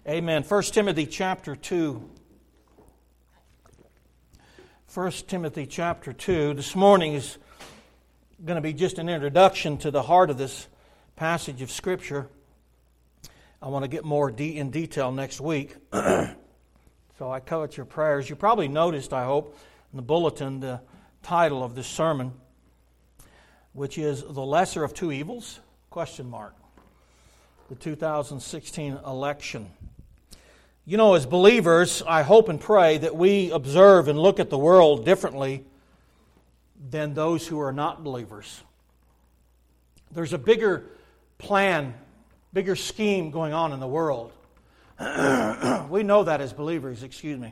Amen. 1 Timothy chapter 2. 1 Timothy chapter 2. This morning is going to be just an introduction to the heart of this passage of Scripture. I want to get more in detail next week. So I covet your prayers. You probably noticed, I hope, in the bulletin, the title of this sermon, which is The Lesser of Two Evils? ? The 2016 election. You know, as believers, I hope and pray that we observe and look at the world differently than those who are not believers. There's a bigger plan, bigger scheme going on in the world. We know that as believers,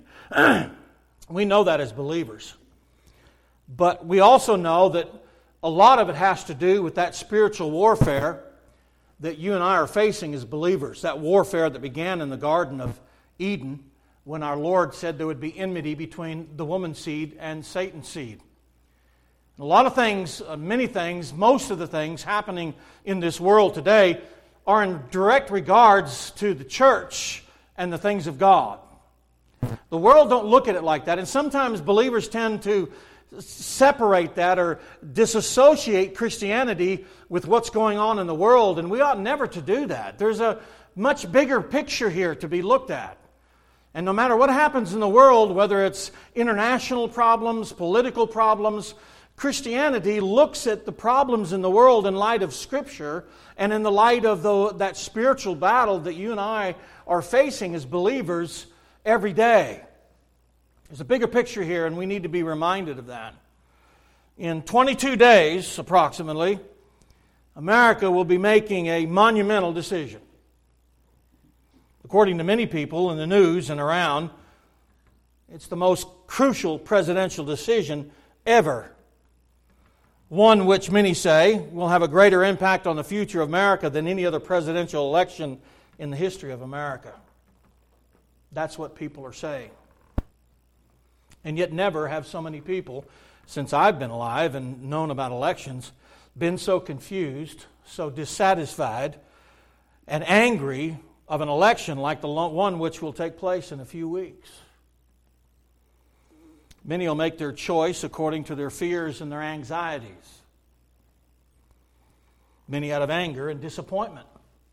We know that as believers. But we also know that a lot of it has to do with that spiritual warfare that you and I are facing as believers. That warfare that began in the Garden of Eden when our Lord said there would be enmity between the woman's seed and Satan's seed. A lot of things, many things, most of the things happening in this world today are in direct regards to the church and the things of God. The world don't look at it like that, and sometimes believers tend to separate that or disassociate Christianity with what's going on in the world, and we ought never to do that. There's a much bigger picture here to be looked at. And no matter what happens in the world, whether it's international problems, political problems, Christianity looks at the problems in the world in light of Scripture and in the light of that spiritual battle that you and I are facing as believers every day. There's a bigger picture here, and we need to be reminded of that. In 22 days, approximately, America will be making a monumental decision. According to many people in the news and around, it's the most crucial presidential decision ever. One which many say will have a greater impact on the future of America than any other presidential election in the history of America. That's what people are saying. And yet never have so many people, since I've been alive and known about elections, been so confused, so dissatisfied, and angry of an election like the one which will take place in a few weeks. Many will make their choice according to their fears and their anxieties. Many out of anger and disappointment.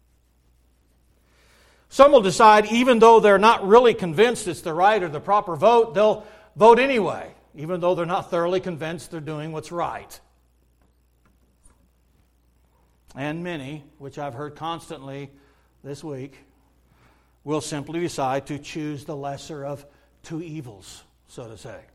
Some will decide, even though they're not really convinced it's the right or the proper vote, they'll vote anyway, even though they're not thoroughly convinced they're doing what's right. And many, which I've heard constantly this week, will simply decide to choose the lesser of two evils, so to say.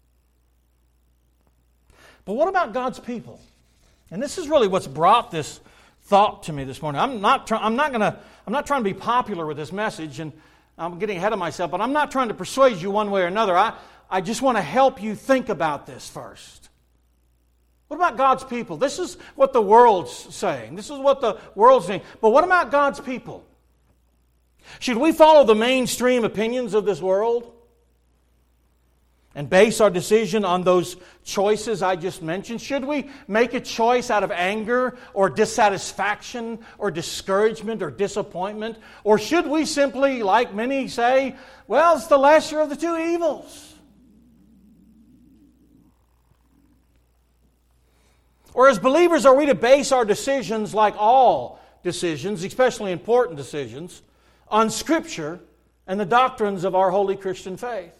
But what about God's people? And this is really what's brought this thought to me this morning. I'm not trying to be popular with this message, and I'm getting ahead of myself, but I'm not trying to persuade you one way or another. I just want to help you think about this first. What about God's people? This is what the world's saying. This is what the world's saying. But what about God's people? Should we follow the mainstream opinions of this world and base our decision on those choices I just mentioned? Should we make a choice out of anger or dissatisfaction or discouragement or disappointment? Or should we simply, like many say, well, it's the lesser of the two evils? Or as believers, are we to base our decisions, like all decisions, especially important decisions, on Scripture and the doctrines of our holy Christian faith?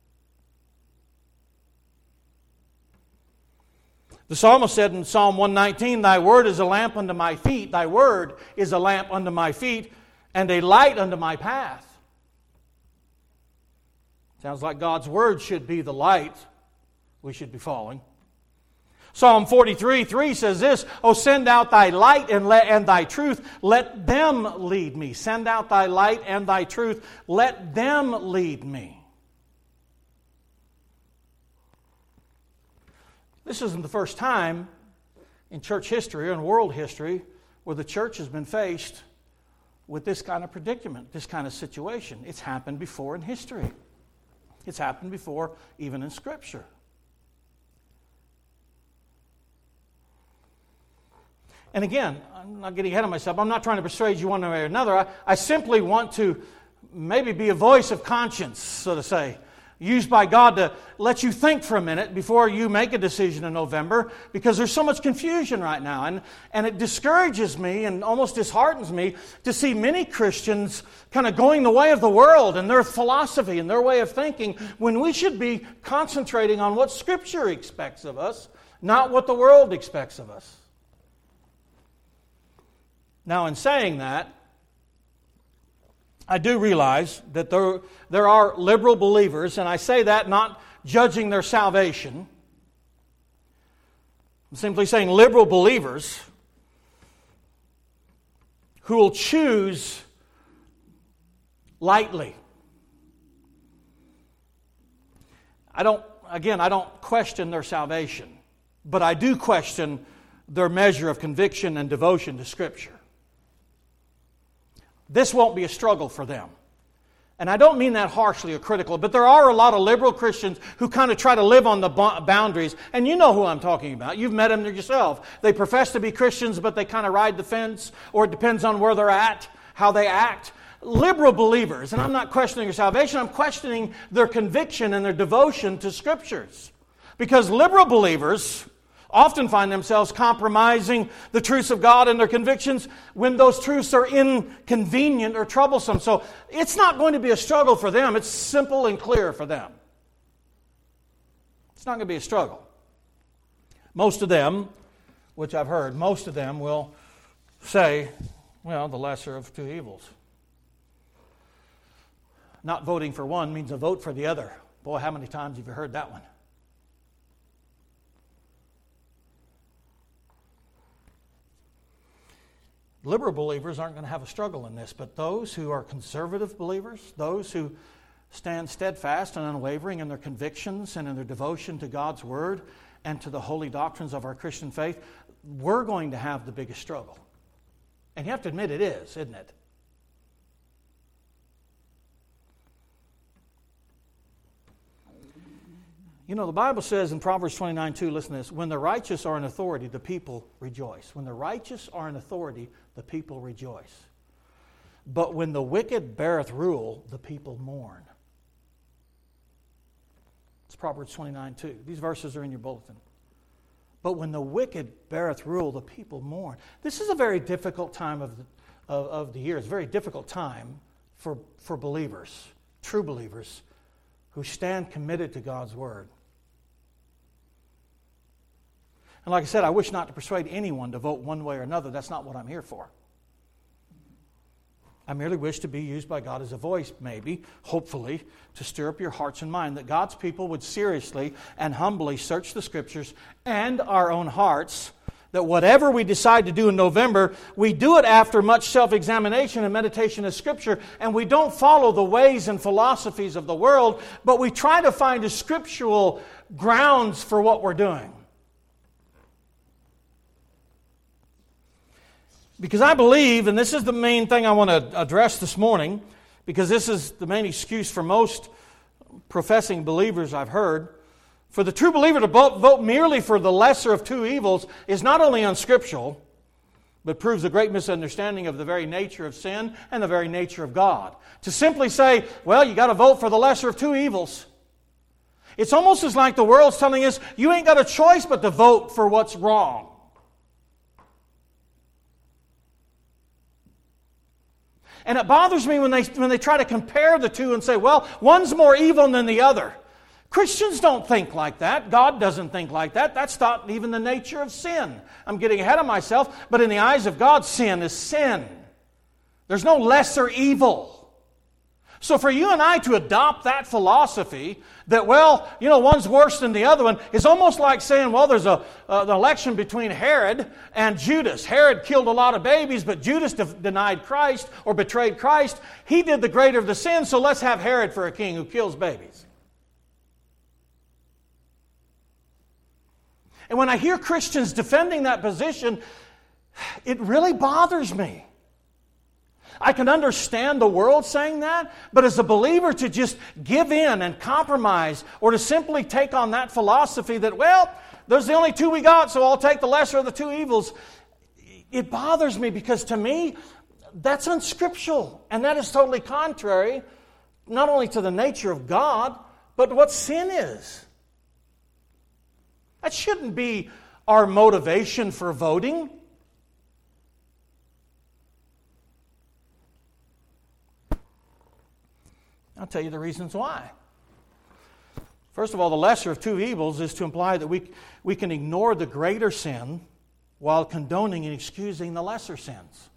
The psalmist said in Psalm 119, Thy word is a lamp unto my feet, Thy word is a lamp unto my feet, and a light unto my path. Sounds like God's word should be the light we should be following. Psalm 43:3 says this, O send out thy light and thy truth, let them lead me. Send out thy light and thy truth, let them lead me. This isn't the first time in church history or in world history where the church has been faced with this kind of predicament, this kind of situation. It's happened before in history. It's happened before even in Scripture. And again, I'm not getting ahead of myself. I'm not trying to persuade you one way or another. I simply want to maybe be a voice of conscience, so to say, used by God to let you think for a minute before you make a decision in November, because there's so much confusion right now. And it discourages me and almost disheartens me to see many Christians kind of going the way of the world and their philosophy and their way of thinking, when we should be concentrating on what Scripture expects of us, not what the world expects of us. Now, in saying that, I do realize that there are liberal believers, and I say that not judging their salvation. I'm simply saying liberal believers who will choose lightly. I don't question their salvation, but I do question their measure of conviction and devotion to Scripture. This won't be a struggle for them. And I don't mean that harshly or critical, but there are a lot of liberal Christians who kind of try to live on the boundaries. And you know who I'm talking about. You've met them yourself. They profess to be Christians, but they kind of ride the fence, or it depends on where they're at, how they act. Liberal believers, and I'm not questioning their salvation, I'm questioning their conviction and their devotion to Scriptures. Because liberal believers often find themselves compromising the truths of God and their convictions when those truths are inconvenient or troublesome. So it's not going to be a struggle for them. It's simple and clear for them. It's not going to be a struggle. Most of them, which I've heard, most of them will say, well, the lesser of two evils. Not voting for one means a vote for the other. Boy, how many times have you heard that one? Liberal believers aren't going to have a struggle in this, but those who are conservative believers, those who stand steadfast and unwavering in their convictions and in their devotion to God's Word and to the holy doctrines of our Christian faith, we're going to have the biggest struggle. And you have to admit it is, isn't it? You know, the Bible says in Proverbs 29:2, listen to this, when the righteous are in authority, the people rejoice. When the righteous are in authority, the people rejoice. But when the wicked beareth rule, the people mourn. It's Proverbs 29:2. These verses are in your bulletin. But when the wicked beareth rule, the people mourn. This is a very difficult time of the year. It's a very difficult time for believers, true believers, who stand committed to God's Word. And like I said, I wish not to persuade anyone to vote one way or another. That's not what I'm here for. I merely wish to be used by God as a voice, maybe, hopefully, to stir up your hearts and mind, that God's people would seriously and humbly search the Scriptures and our own hearts, that whatever we decide to do in November, we do it after much self-examination and meditation of Scripture, and we don't follow the ways and philosophies of the world, but we try to find a scriptural grounds for what we're doing. Because I believe, and this is the main thing I want to address this morning, because this is the main excuse for most professing believers I've heard, for the true believer to vote merely for the lesser of two evils is not only unscriptural, but proves a great misunderstanding of the very nature of sin and the very nature of God. To simply say, well, you got to vote for the lesser of two evils. It's almost as like the world's telling us, you ain't got a choice but to vote for what's wrong. And it bothers me when they try to compare the two and say, well, one's more evil than the other. Christians don't think like that. God doesn't think like that. That's not even the nature of sin. I'm getting ahead of myself, but in the eyes of God, sin is sin. There's no lesser evil. So for you and I to adopt that philosophy that, well, you know, one's worse than the other one, is almost like saying, well, there's an election between Herod and Judas. Herod killed a lot of babies, but Judas denied Christ or betrayed Christ. He did the greater of the sin, so let's have Herod for a king who kills babies. And when I hear Christians defending that position, it really bothers me. I can understand the world saying that, but as a believer to just give in and compromise, or to simply take on that philosophy that, well, there's the only two we got, so I'll take the lesser of the two evils, it bothers me, because to me, That's unscriptural, and that is totally contrary not only to the nature of God, but what sin is. That shouldn't be our motivation for voting. I'll tell you the reasons why. First of all, the lesser of two evils is to imply that we can ignore the greater sin while condoning and excusing the lesser sins.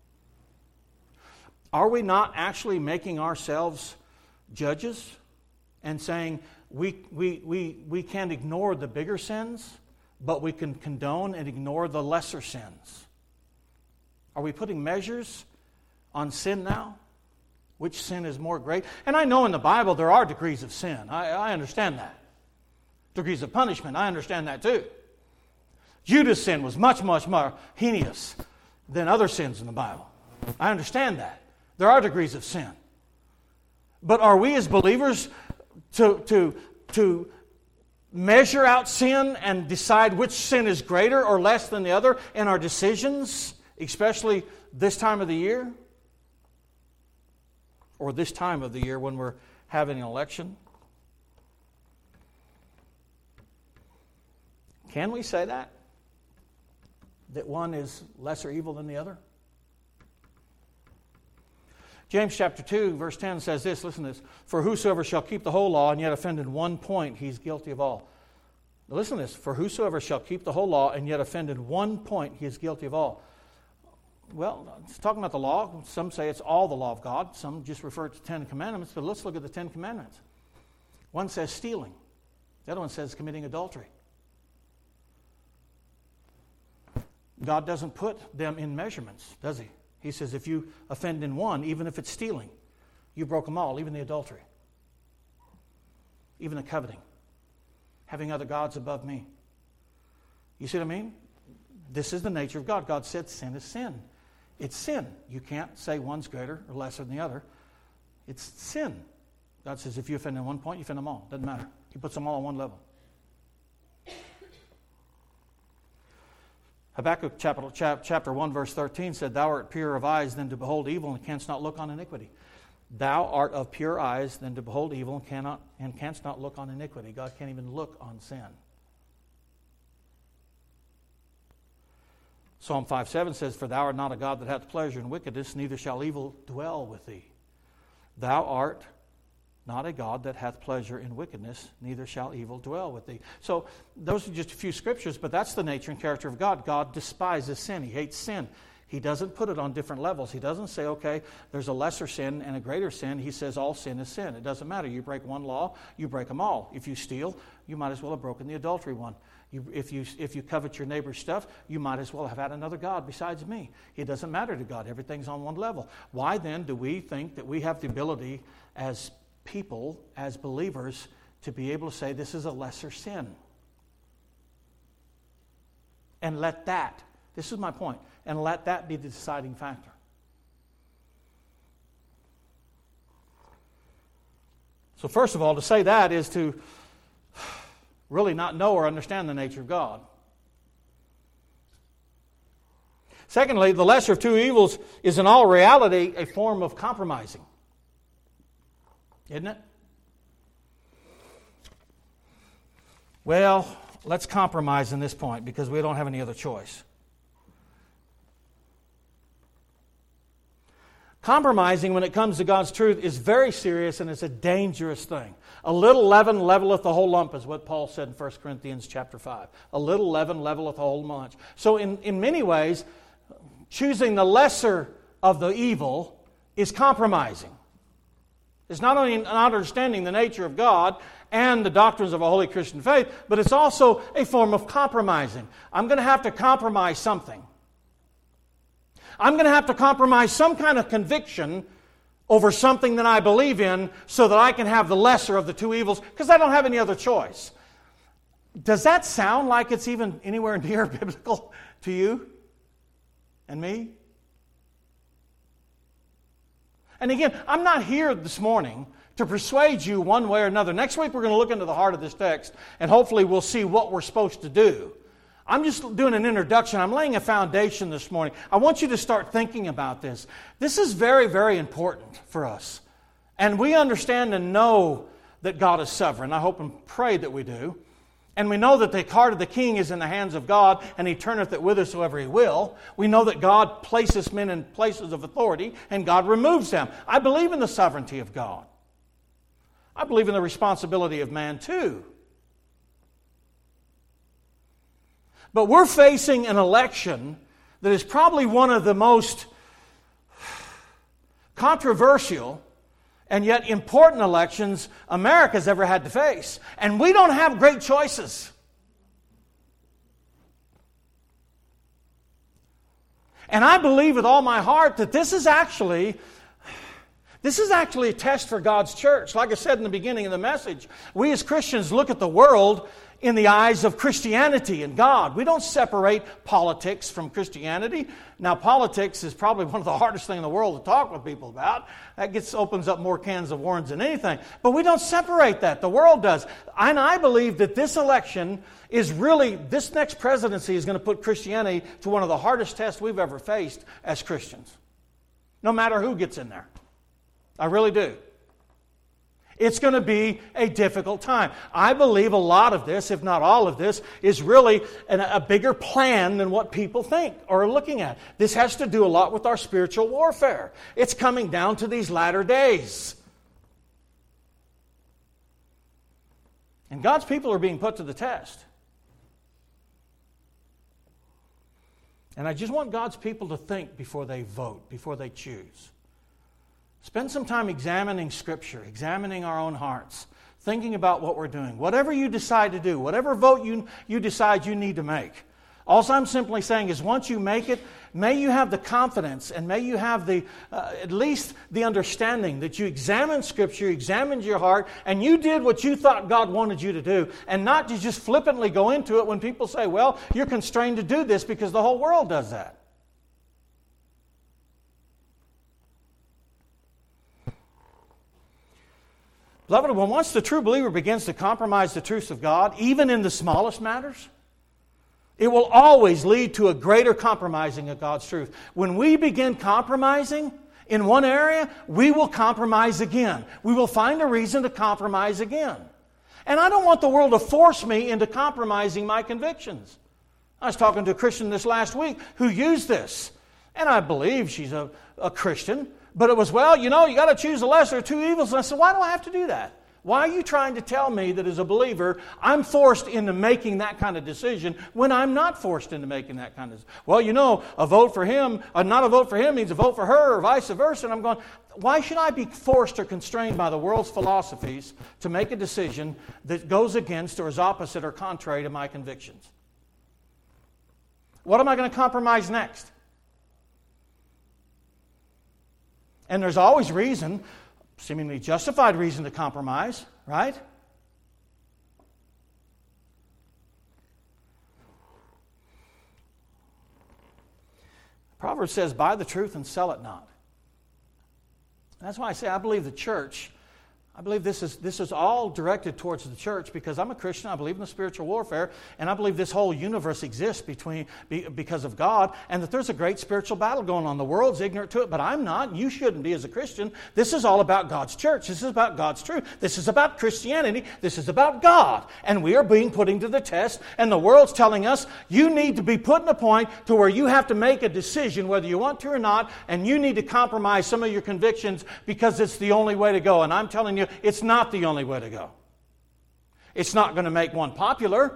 Are we not actually making ourselves judges and saying we can't ignore the bigger sins, but we can condone and ignore the lesser sins? Are we putting measures on sin now? Which sin is more great? And I know in the Bible there are degrees of sin. I understand that. Degrees of punishment, I understand that too. Judas' sin was much, much more heinous than other sins in the Bible. I understand that. There are degrees of sin. But are we as believers to measure out sin and decide which sin is greater or less than the other in our decisions, especially this time of the year? Or this time of the year when we're having an election? Can we say that? That one is lesser evil than the other? James chapter 2, verse 10 says this, listen to this. For whosoever shall keep the whole law and yet offend in one point, he's guilty of all. Now listen to this. For whosoever shall keep the whole law and yet offend in one point, he is guilty of all. Well, it's talking about the law. Some say it's all the law of God. Some just refer to the Ten Commandments. But let's look at the Ten Commandments. One says stealing. The other one says committing adultery. God doesn't put them in measurements, does He? He says if you offend in one, even if it's stealing, you broke them all, even the adultery, even the coveting, having other gods above me. You see what I mean? This is the nature of God. God said sin is sin. It's sin. You can't say one's greater or lesser than the other. It's sin. God says if you offend in one point, you offend them all. Doesn't matter. He puts them all on one level. Habakkuk chapter 1 verse 13 said, Thou art purer of eyes than to behold evil and canst not look on iniquity. Thou art of pure eyes than to behold evil and canst not look on iniquity. God can't even look on sin. Psalm 5:7 says, For thou art not a God that hath pleasure in wickedness, neither shall evil dwell with thee. Thou art not a God that hath pleasure in wickedness, neither shall evil dwell with thee. So those are just a few scriptures, but that's the nature and character of God. God despises sin. He hates sin. He doesn't put it on different levels. He doesn't say, okay, there's a lesser sin and a greater sin. He says all sin is sin. It doesn't matter. You break one law, you break them all. If you steal, you might as well have broken the adultery one. If you covet your neighbor's stuff, you might as well have had another God besides me. It doesn't matter to God. Everything's on one level. Why then do we think that we have the ability as people, as believers, to be able to say this is a lesser sin? And let that, this is my point, and let that be the deciding factor. So first of all, to say that is to really not know or understand the nature of God. Secondly, the lesser of two evils is in all reality a form of compromising. Isn't it? Well, let's compromise in this point because we don't have any other choice. Compromising when it comes to God's truth is very serious and it's a dangerous thing. A little leaven leveleth the whole lump is what Paul said in 1 Corinthians chapter 5. A little leaven leveleth the whole lunch. So in many ways, choosing the lesser of the evil is compromising. It's not only not understanding the nature of God and the doctrines of a holy Christian faith, but it's also a form of compromising. I'm going to have to compromise something. I'm going to have to compromise some kind of conviction over something that I believe in so that I can have the lesser of the two evils because I don't have any other choice. Does that sound like it's even anywhere near biblical to you and me? And again, I'm not here this morning to persuade you one way or another. Next week we're going to look into the heart of this text and hopefully we'll see what we're supposed to do. I'm just doing an introduction. I'm laying a foundation this morning. I want you to start thinking about this. This is very, very important for us. And we understand and know that God is sovereign. I hope and pray that we do. And we know that the heart of the king is in the hands of God, and he turneth it whithersoever he will. We know that God places men in places of authority, and God removes them. I believe in the sovereignty of God. I believe in the responsibility of man too. But we're facing an election that is probably one of the most controversial and yet important elections America's ever had to face. And we don't have great choices. And I believe with all my heart that this is actually a test for God's church. Like I said in the beginning of the message, we as Christians look at the world in the eyes of Christianity and God. We don't separate politics from Christianity. Now, politics is probably one of the hardest things in the world to talk with people about. That opens up more cans of worms than anything. But we don't separate that. The world does. And I believe that this election is really, this next presidency is going to put Christianity to one of the hardest tests we've ever faced as Christians. No matter who gets in there. I really do. It's going to be a difficult time. I believe a lot of this, if not all of this, is really a bigger plan than what people think or are looking at. This has to do a lot with our spiritual warfare. It's coming down to these latter days. And God's people are being put to the test. And I just want God's people to think before they vote, before they choose. Spend some time examining Scripture, examining our own hearts, thinking about what we're doing. Whatever you decide to do, whatever vote you decide you need to make. All I'm simply saying is once you make it, may you have the confidence and may you have the at least the understanding that you examined Scripture, examined your heart, and you did what you thought God wanted you to do, and not to just flippantly go into it when people say, well, you're constrained to do this because the whole world does that. Beloved, when once the true believer begins to compromise the truths of God, even in the smallest matters, it will always lead to a greater compromising of God's truth. When we begin compromising in one area, we will compromise again. We will find a reason to compromise again. And I don't want the world to force me into compromising my convictions. I was talking to a Christian this last week who used this. And I believe she's a Christian. But it was, well, you got to choose the lesser of two evils. And I said, why do I have to do that? Why are you trying to tell me that as a believer, I'm forced into making that kind of decision when I'm not forced into making that kind of decision? Well, a vote for him, not a vote for him means a vote for her, or vice versa. And I'm going, why should I be forced or constrained by the world's philosophies to make a decision that goes against or is opposite or contrary to my convictions? What am I going to compromise next? And there's always reason, seemingly justified reason to compromise, right? Proverbs says, buy the truth and sell it not. And that's why I say I believe the church, I believe this is all directed towards the church because I'm a Christian, I believe in the spiritual warfare, and I believe this whole universe exists because of God, and that there's a great spiritual battle going on. The world's ignorant to it, but I'm not, and you shouldn't be as a Christian. This is all about God's church. This is about God's truth. This is about Christianity. This is about God. And we are being put into the test, and the world's telling us you need to be put in a point to where you have to make a decision whether you want to or not, and you need to compromise some of your convictions because it's the only way to go. And I'm telling you, it's not the only way to go. It's not going to make one popular.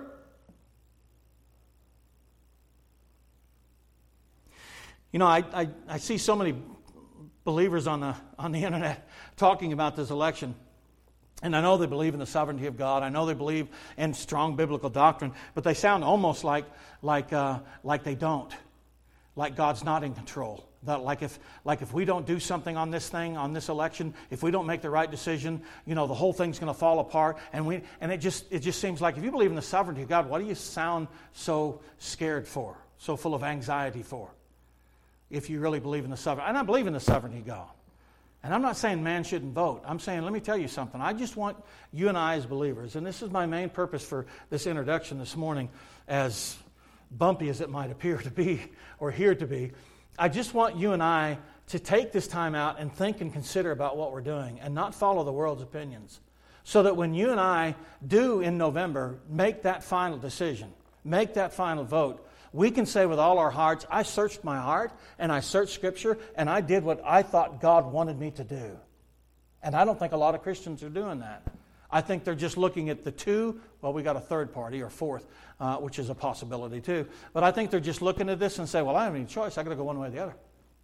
I see so many believers on the internet talking about this election. And I know they believe in the sovereignty of God. I know they believe in strong biblical doctrine. But they sound almost like they don't. Like God's not in control. Like if we don't do something on this thing, on this election, if we don't make the right decision, the whole thing's going to fall apart. And it just seems like if you believe in the sovereignty of God, what do you sound so scared for, so full of anxiety for? If you really believe in the sovereignty, and I believe in the sovereignty of God. And I'm not saying man shouldn't vote. I'm saying, let me tell you something. I just want you and I as believers, and this is my main purpose for this introduction this morning, as bumpy as it might appear to be or hear to be, I just want you and I to take this time out and think and consider about what we're doing and not follow the world's opinions. So that when you and I do in November make that final decision, make that final vote, we can say with all our hearts, I searched my heart and I searched Scripture and I did what I thought God wanted me to do. And I don't think a lot of Christians are doing that. I think they're just looking at the two. Well, we got a third party or fourth, which is a possibility too. But I think they're just looking at this and say, well, I don't have any choice. I got to go one way or the other.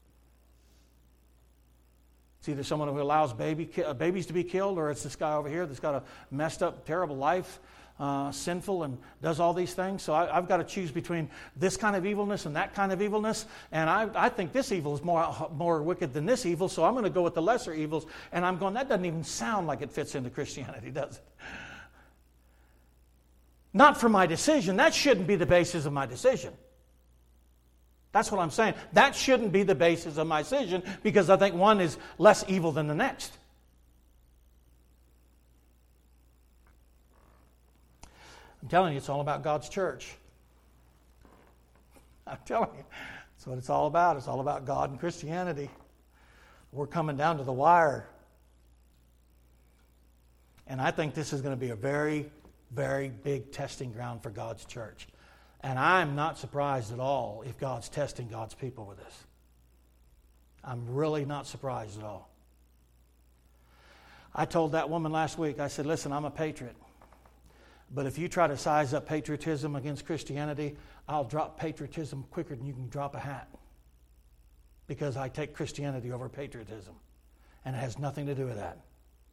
It's either someone who allows babies to be killed, or it's this guy over here that's got a messed up, terrible life, sinful, and does all these things. So I've got to choose between this kind of evilness and that kind of evilness. And I think this evil is more wicked than this evil, so I'm going to go with the lesser evils. And I'm going, that doesn't even sound like it fits into Christianity, does it? Not for my decision. That shouldn't be the basis of my decision. That's what I'm saying. That shouldn't be the basis of my decision, because I think one is less evil than the next. I'm telling you, it's all about God's church. I'm telling you, that's what it's all about. It's all about God and Christianity. We're coming down to the wire. And I think this is going to be a very, very big testing ground for God's church. And I'm not surprised at all if God's testing God's people with this. I'm really not surprised at all. I told that woman last week, I said, listen, I'm a patriot. But if you try to size up patriotism against Christianity, I'll drop patriotism quicker than you can drop a hat. Because I take Christianity over patriotism. And it has nothing to do with that.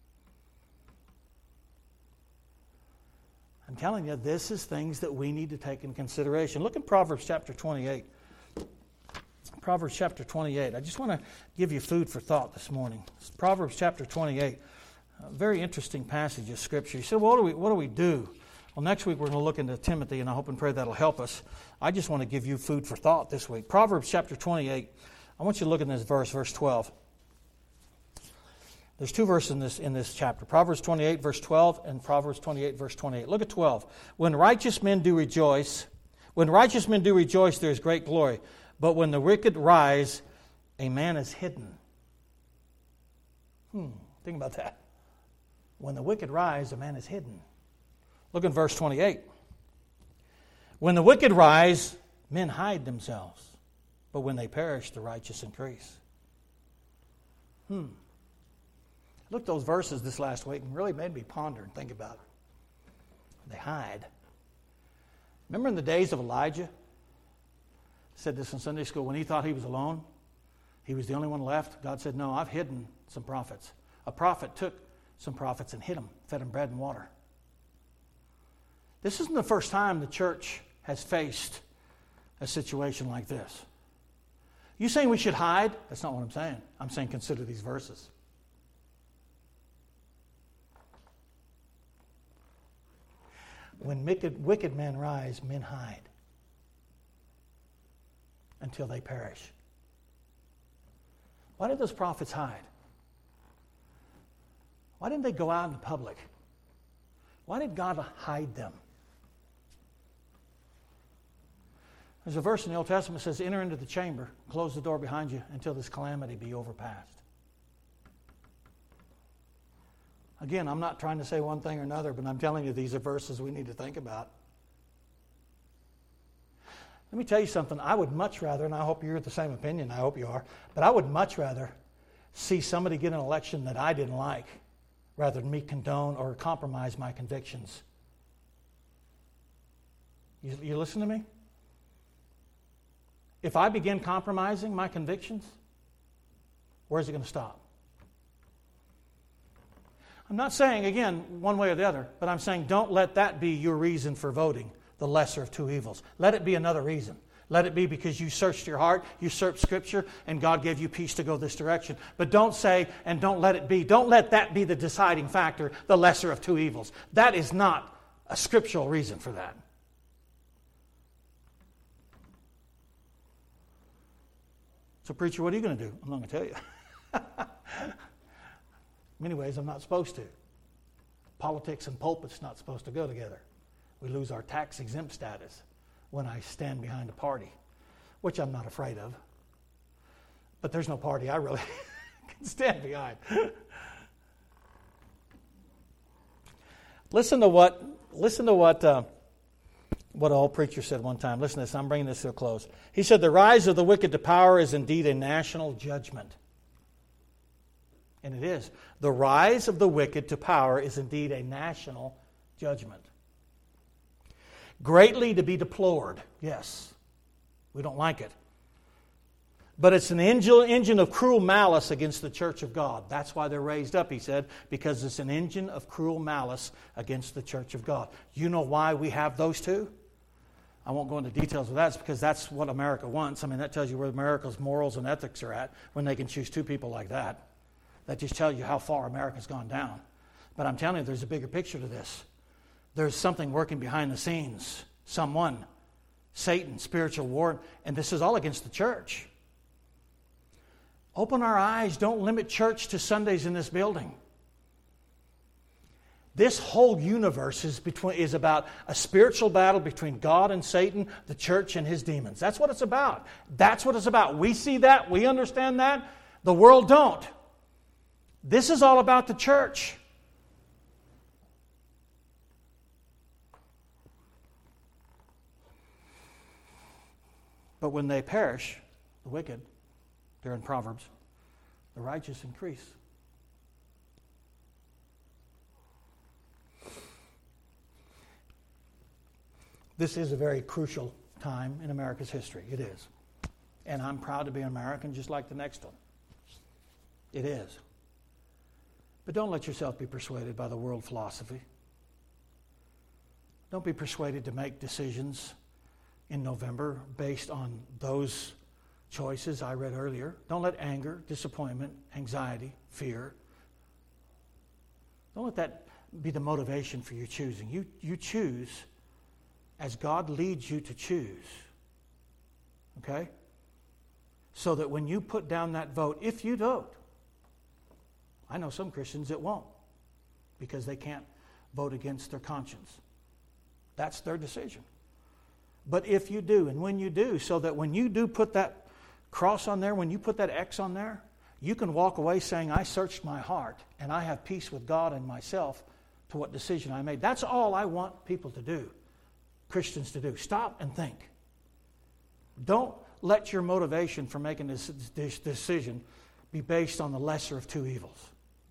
I'm telling you, this is things that we need to take into consideration. Look at Proverbs chapter 28. Proverbs chapter 28. I just want to give you food for thought this morning. It's Proverbs chapter 28. A very interesting passage of Scripture. You say, well, what do we do? Well, next week we're going to look into Timothy, and I hope and pray that'll help us. I just want to give you food for thought this week. Proverbs chapter 28. I want you to look at this verse 12. There's two verses in this chapter. Proverbs 28, verse 12, and Proverbs 28, verse 28. Look at 12. When righteous men do rejoice, there is great glory. But when the wicked rise, a man is hidden. Think about that. When the wicked rise, a man is hidden. Look at verse 28. When the wicked rise, men hide themselves. But when they perish, the righteous increase. Looked at those verses this last week and really made me ponder and think about it. They hide. Remember in the days of Elijah? I said this in Sunday school. When he thought he was alone, he was the only one left. God said, no, I've hidden some prophets. A prophet took some prophets and hid them, fed them bread and water. This isn't the first time the church has faced a situation like this. You saying we should hide? That's not what I'm saying. I'm saying consider these verses. When wicked men rise, men hide until they perish. Why did those prophets hide? Why didn't they go out in the public? Why did God hide them? There's a verse in the Old Testament that says, enter into the chamber, close the door behind you until this calamity be overpassed. Again, I'm not trying to say one thing or another, but I'm telling you these are verses we need to think about. Let me tell you something. I would much rather, and I hope you're of the same opinion, I hope you are, but I would much rather see somebody get an election that I didn't like rather than me condone or compromise my convictions. You listen to me? If I begin compromising my convictions, where's it going to stop? I'm not saying, again, one way or the other, but I'm saying don't let that be your reason for voting the lesser of two evils. Let it be another reason. Let it be because you searched your heart, you searched Scripture, and God gave you peace to go this direction. But don't say, and don't let it be. Don't let that be the deciding factor, the lesser of two evils. That is not a scriptural reason for that. So, preacher, what are you going to do? I'm not going to tell you. In many ways, I'm not supposed to. Politics and pulpit's not supposed to go together. We lose our tax-exempt status. when I stand behind a party, which I'm not afraid of. But there's no party I really can stand behind. Listen to what an old preacher said one time. Listen to this. I'm bringing this to a close. He said, "The rise of the wicked to power is indeed a national judgment." And it is. The rise of the wicked to power is indeed a national judgment. Greatly to be deplored. Yes. We don't like it. But it's an engine of cruel malice against the church of God. That's why they're raised up, he said, because it's an engine of cruel malice against the church of God. You know why we have those two? I won't go into details of that. It's because that's what America wants. I mean, that tells you where America's morals and ethics are at when they can choose two people like that. That just tells you how far America's gone down. But I'm telling you, there's a bigger picture to this. There's something working behind the scenes. Someone. Satan, spiritual war. And this is all against the church. Open our eyes. Don't limit church to Sundays in this building. This whole universe is about a spiritual battle between God and Satan, the church and his demons. That's what it's about. That's what it's about. We see that. We understand that. The world don't. This is all about the church. But when they perish, the wicked, they're in Proverbs, the righteous increase. This is a very crucial time in America's history. It is. And I'm proud to be an American just like the next one. It is. But don't let yourself be persuaded by the world philosophy. Don't be persuaded to make decisions in November based on those choices I read earlier. Don't let anger, disappointment, anxiety, fear, don't let that be the motivation for your choosing. You choose as God leads you to choose. Okay? So that when you put down that vote, if you vote, I know some Christians that won't because they can't vote against their conscience. That's their decision. But if you do, and when you do, so that when you do put that cross on there, when you put that X on there, you can walk away saying, I searched my heart and I have peace with God and myself to what decision I made. That's all I want people to do, Christians to do. Stop and think. Don't let your motivation for making this decision be based on the lesser of two evils.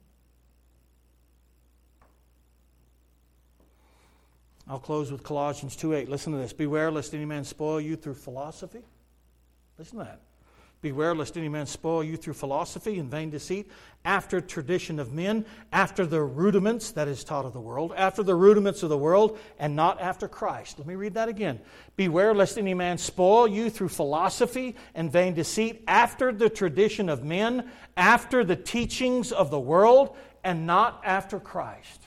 I'll close with Colossians 2:8. Listen to this. Beware lest any man spoil you through philosophy. Listen to that. Beware lest any man spoil you through philosophy and vain deceit, after tradition of men, after the rudiments that is taught of the world, after the rudiments of the world, and not after Christ. Let me read that again. Beware lest any man spoil you through philosophy and vain deceit, after the tradition of men, after the teachings of the world, and not after Christ.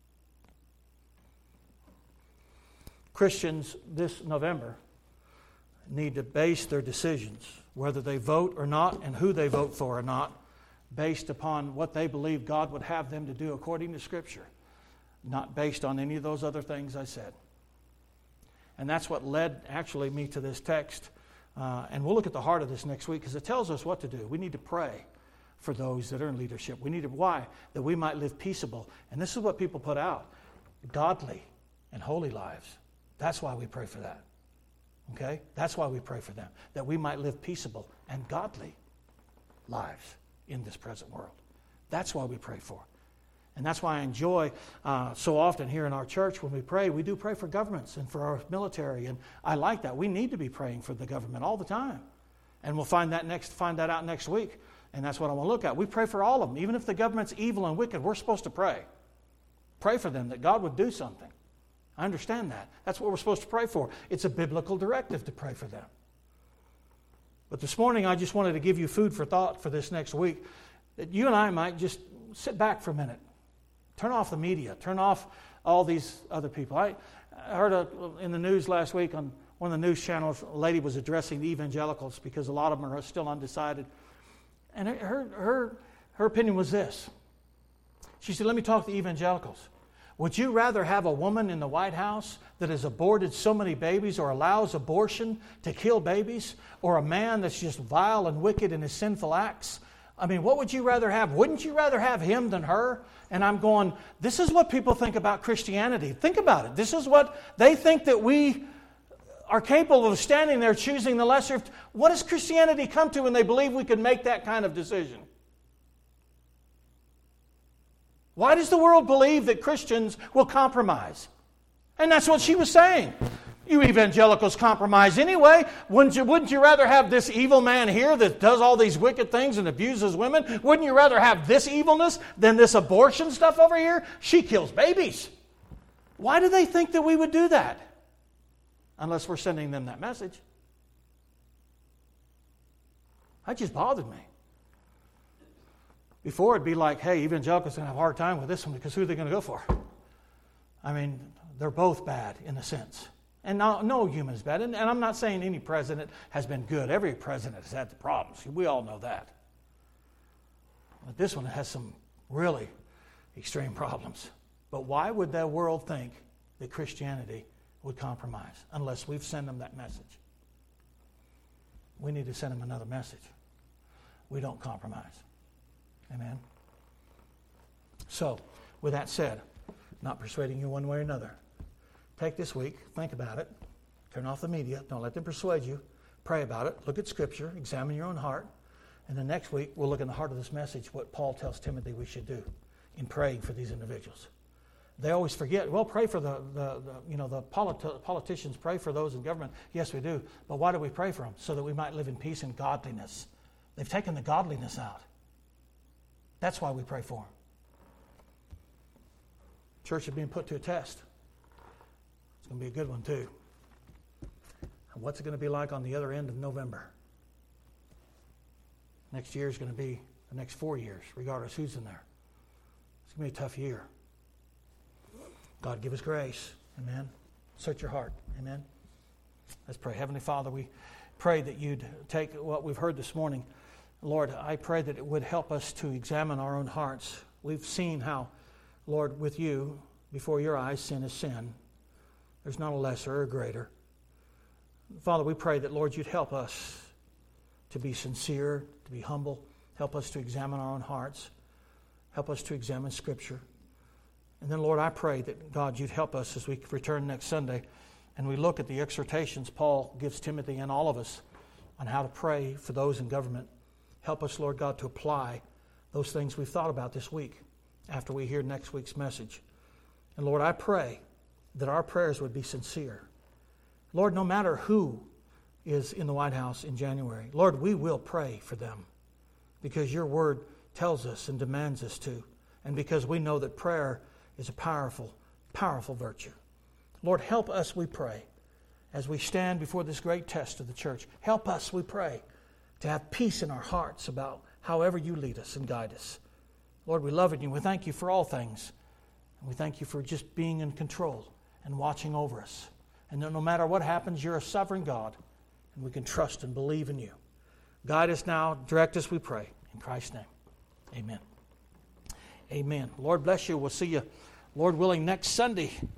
Christians this November need to base their decisions, whether they vote or not and who they vote for or not, based upon what they believe God would have them to do according to Scripture, not based on any of those other things I said. And that's what led actually me to this text. And we'll look at the heart of this next week because it tells us what to do. We need to pray for those that are in leadership. We need to, why? That we might live peaceable. And this is what people put out, godly and holy lives. That's why we pray for that. Okay? That's why we pray for them. That we might live peaceable and godly lives in this present world. That's why we pray for. And that's why I enjoy so often here in our church when we pray, we do pray for governments and for our military. And I like that. We need to be praying for the government all the time. And we'll find that out next week. And that's what I want to look at. We pray for all of them. Even if the government's evil and wicked, we're supposed to pray. Pray for them that God would do something. I understand that. That's what we're supposed to pray for. It's a biblical directive to pray for them. But this morning, I just wanted to give you food for thought for this next week, that you and I might just sit back for a minute. Turn off the media. Turn off all these other people. I heard in the news last week on one of the news channels, a lady was addressing the evangelicals because a lot of them are still undecided. And her opinion was this. She said, let me talk to the evangelicals. Would you rather have a woman in the White House that has aborted so many babies or allows abortion to kill babies, or a man that's just vile and wicked in his sinful acts? I mean, what would you rather have? Wouldn't you rather have him than her? And I'm going, this is what people think about Christianity. Think about it. This is what they think, that we are capable of standing there choosing the lesser. What does Christianity come to when they believe we can make that kind of decision? Why does the world believe that Christians will compromise? And that's what she was saying. You evangelicals compromise anyway. Wouldn't you rather have this evil man here that does all these wicked things and abuses women? Wouldn't you rather have this evilness than this abortion stuff over here? She kills babies. Why do they think that we would do that? Unless we're sending them that message. That just bothered me. Before it'd be like, hey, evangelicals are going to have a hard time with this one because who are they going to go for? I mean, they're both bad in a sense. And no human is bad. And I'm not saying any president has been good. Every president has had the problems. We all know that. But this one has some really extreme problems. But why would the world think that Christianity would compromise unless we've sent them that message? We need to send them another message. We don't compromise. Amen? So, with that said, not persuading you one way or another. Take this week, think about it, turn off the media, don't let them persuade you, pray about it, look at Scripture, examine your own heart, and then next week we'll look in the heart of this message what Paul tells Timothy we should do in praying for these individuals. They always forget, well, pray for the politicians, pray for those in government. Yes, we do, but why do we pray for them? So that we might live in peace and godliness. They've taken the godliness out. That's why we pray for them. Church is being put to a test. It's going to be a good one too. And what's it going to be like on the other end of November? Next year is going to be the next 4 years, regardless who's in there. It's going to be a tough year. God give us grace. Amen. Search your heart. Amen. Let's pray. Heavenly Father, we pray that you'd take what we've heard this morning. Lord, I pray that it would help us to examine our own hearts. We've seen how, Lord, with you, before your eyes, sin is sin. There's not a lesser or a greater. Father, we pray that, Lord, you'd help us to be sincere, to be humble. Help us to examine our own hearts. Help us to examine Scripture. And then, Lord, I pray that, God, you'd help us as we return next Sunday and we look at the exhortations Paul gives Timothy and all of us on how to pray for those in government. Help us, Lord God, to apply those things we've thought about this week after we hear next week's message. And Lord, I pray that our prayers would be sincere. Lord, no matter who is in the White House in January, Lord, we will pray for them because your word tells us and demands us to, and because we know that prayer is a powerful, powerful virtue. Lord, help us, we pray, as we stand before this great test of the church. Help us, we pray, to have peace in our hearts about however you lead us and guide us. Lord, we love you. We thank you for all things. And we thank you for just being in control and watching over us. And no matter what happens, you're a sovereign God, and we can trust and believe in you. Guide us now. Direct us, we pray. In Christ's name, amen. Amen. Lord bless you. We'll see you, Lord willing, next Sunday.